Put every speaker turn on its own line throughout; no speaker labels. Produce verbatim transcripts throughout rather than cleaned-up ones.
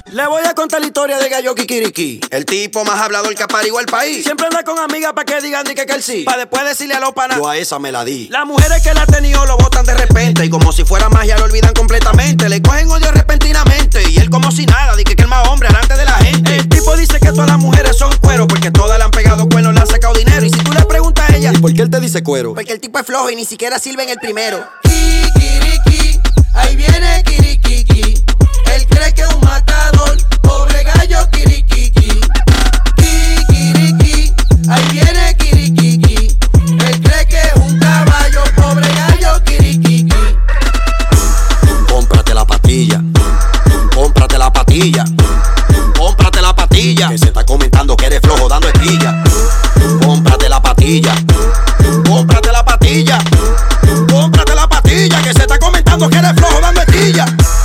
Le voy a contar la historia de Gallo Kikiriki, el tipo más hablador que aparigó el país. Siempre anda con amigas pa' que digan di que, que él sí, pa' después decirle a los panas, yo a esa me la di. Las mujeres que la han tenido lo botan de repente, y como si fuera magia lo olvidan completamente. Le cogen odio repentinamente, y él como si nada, di que, que el más hombre delante de la gente. El tipo dice que todas las mujeres son cuero, porque todas le han pegado cuernos, le han sacado dinero. Y si tú le preguntas a ella, ¿y por qué él te dice cuero? Porque el tipo es flojo y ni siquiera sirve en el primero. Kikiriki, ahí viene Kirikiki. Él cree que es un matador, pobre Gallo Kirikiki. Kikiriki, ahí viene Kirikiki. Él cree que es un caballo, pobre Gallo Kirikiki. Cómprate la patilla, cómprate la patilla, cómprate la patilla, que se está comentando que eres flojo dando estilla. Cómprate la patilla, cómprate la patilla, cómprate la patilla, que se está comentando que eres flojo dando estilla.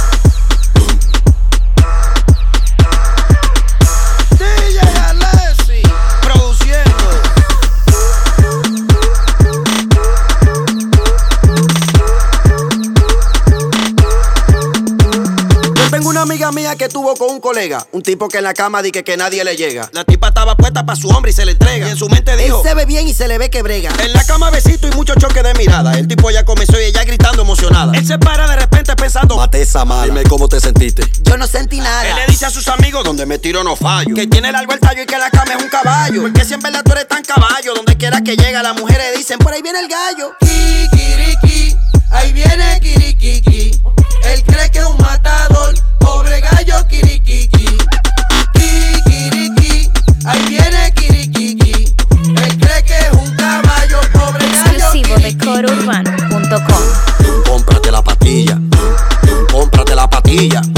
Amiga mía que tuvo con un colega, un tipo que en la cama di que, que nadie le llega. La tipa estaba puesta pa' su hombre y se le entrega. Y en su mente dijo, él se ve bien y se le ve que brega. En la cama besito y mucho choque de mirada. El tipo ya comenzó y ella gritando emocionada. Él se para de repente pensando, mate esa mala. Dime cómo te sentiste. Yo no sentí nada. Él le dice a sus amigos, donde me tiro no fallo, que tiene largo el tallo y que la cama es un caballo. Porque si en verdad tú eres tan caballo, donde quiera que llega las mujeres dicen, por ahí viene el gallo. Kikiriki, ahí viene Kirikiki. Él cree que es un matador, pobre Gallo Kirikiki. Kikiriki, ahí viene Kirikiki. Él cree que es un caballo, pobre Gallo
exclusivo de coro urbano punto com.
Cómprate la patilla, cómprate la patilla,